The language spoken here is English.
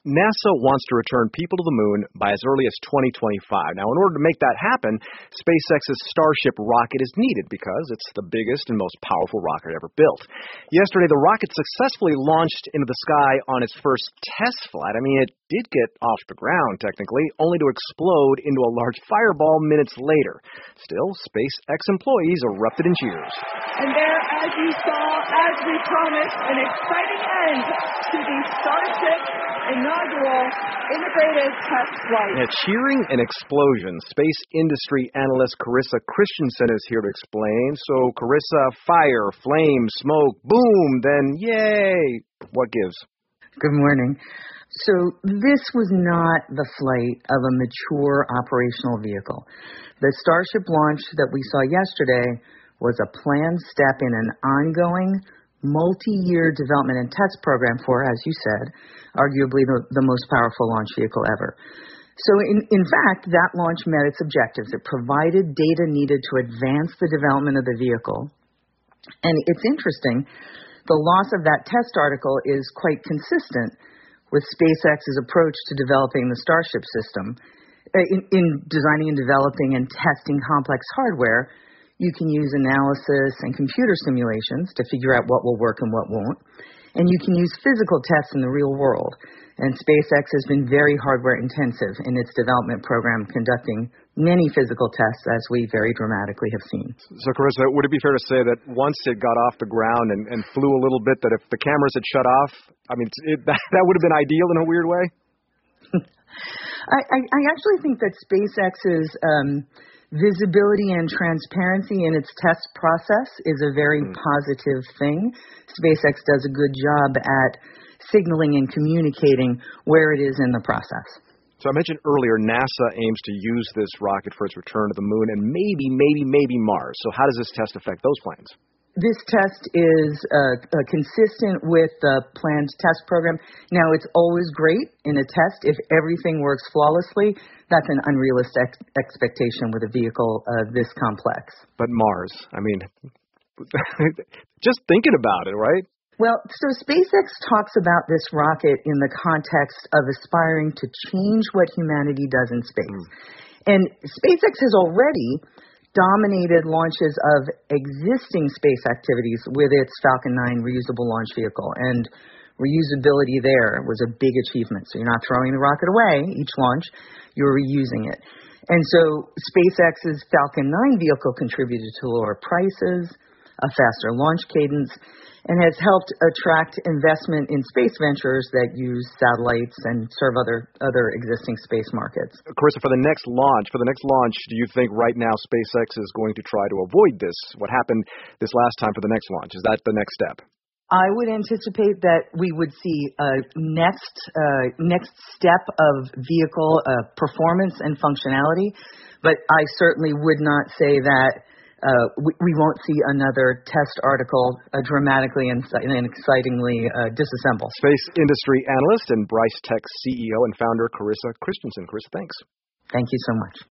NASA wants to return people to the moon by as early as 2025. Now, in order to make that happen, SpaceX's Starship rocket is needed because it's the biggest and most powerful rocket ever built. Yesterday, the rocket successfully launched into the sky on its first test flight. I mean, it did get off the ground, technically, only to explode into a large fireball minutes later. Still, SpaceX employees erupted in cheers. And there, as you saw, as we promised, an exciting end to the Starship inaugural integrated test flight. Yeah, cheering and explosions. Space industry analyst Carissa Christensen is here to explain. So, Carissa, fire, flame, smoke, boom, then yay. What gives? Good morning. So this was not the flight of a mature operational vehicle. The Starship launch that we saw yesterday was a planned step in an ongoing multi-year development and test program for, as you said, arguably the most powerful launch vehicle ever. So in fact, that launch met its objectives. It provided data needed to advance the development of the vehicle. And it's interesting, the loss of that test article is quite consistent with SpaceX's approach to developing the Starship system. In designing and developing and testing complex hardware, you can use analysis and computer simulations to figure out what will work and what won't. And you can use physical tests in the real world. And SpaceX has been very hardware intensive in its development program, conducting many physical tests, as we very dramatically have seen. So, Carissa, would it be fair to say that once it got off the ground and flew a little bit, that if the cameras had shut off, I mean, that would have been ideal in a weird way? I actually think that SpaceX's visibility and transparency in its test process is a very positive thing. SpaceX does a good job at signaling and communicating where it is in the process. So I mentioned earlier, NASA aims to use this rocket for its return to the moon and maybe Mars. So how does this test affect those plans? This test is consistent with the planned test program. Now, it's always great in a test if everything works flawlessly. That's an unrealistic expectation with a vehicle this complex. But Mars, I mean, just thinking about it, right? Well, so SpaceX talks about this rocket in the context of aspiring to change what humanity does in space. And SpaceX has already dominated launches of existing space activities with its Falcon 9 reusable launch vehicle. And reusability there was a big achievement. So you're not throwing the rocket away each launch, you're reusing it. And so SpaceX's Falcon 9 vehicle contributed to lower prices, a faster launch cadence, and has helped attract investment in space ventures that use satellites and serve other existing space markets. Carissa, for the next launch, do you think right now SpaceX is going to try to avoid this? What happened this last time for the next launch? Is that the next step? I would anticipate that we would see a next step of vehicle performance and functionality, but I certainly would not say that we won't see another test article dramatically and excitingly disassemble. Space industry analyst and Bryce Tech CEO and founder Carissa Christensen. Carissa, thanks. Thank you so much.